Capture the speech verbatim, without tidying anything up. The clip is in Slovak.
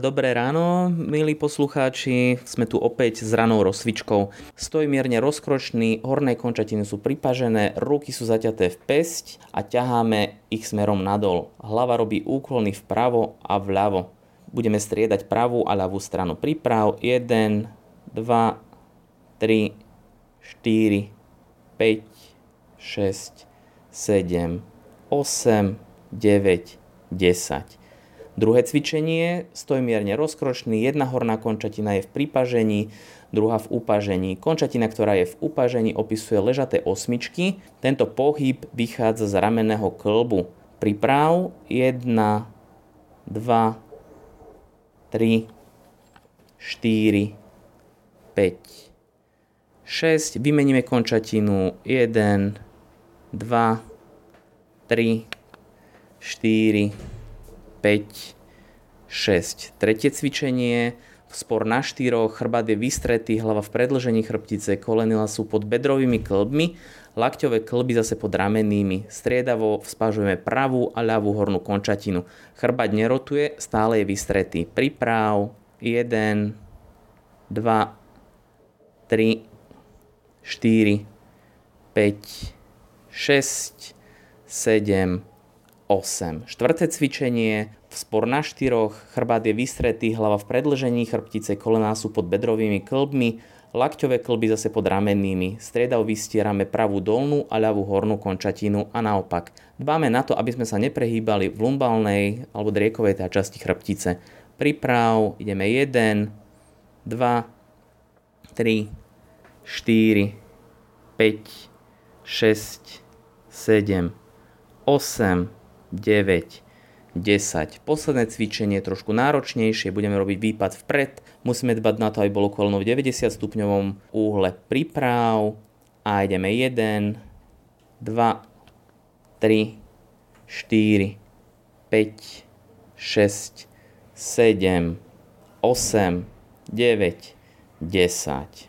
Dobré ráno, milí poslucháči, sme tu opäť s ranou rozcvičkou. Stoj mierne rozkročný, horné končatiny sú pripažené, ruky sú zaťaté v päsť a ťaháme ich smerom nadol. Hlava robí úklony vpravo a vľavo. Budeme striedať pravú a ľavú stranu. Priprav jeden, dva, tri, štyri, päť, šesť, sedem, osem, deväť, desať. Druhé cvičenie, stoj mierne rozkročný, jedna horná končatina je v pripažení, druhá v upažení. Končatina, ktorá je v upažení, opisuje ležaté osmičky. Tento pohyb vychádza z ramenného kĺbu. Priprav jeden, dva, tri, štyri, päť, šesť. Vymeníme končatinu jeden, dva, tri, štyri, päť, šesť. Tretie cvičenie, vzpor na štyroch, chrbát je vystretý, hlava v predĺžení chrbtice, kolenila sú pod bedrovými kĺbmi, lakťové kĺby zase pod ramennými. Striedavo vzpažujeme pravú a ľavú hornú končatinu. Chrbát nerotuje, stále je vystretý. Priprav jeden, dva, tri, štyri, päť, šesť, sedem, osem. Štvrté cvičenie, vzpor na štyroch, chrbát je vystretý, hlava v predĺžení chrbtice, kolená sú pod bedrovými kĺbmi, lakťové kĺby zase pod ramennými. Striedavo vystierame pravú dolnú a ľavú hornú končatinu a naopak. Dbáme na to, aby sme sa neprehýbali v lumbalnej alebo driekovej časti chrbtice. Priprav, ideme jeden, dva, tri, štyri, päť, šesť, sedem, osem, deväť, desať. Posledné cvičenie je trošku náročnejšie, budeme robiť výpad vpred. Musíme dbať na to, aby bolo koleno v deväťdesiat stupňovom úhle. Priprav a ideme jeden, dva, tri, štyri, päť, šesť, sedem, osem, deväť, desať.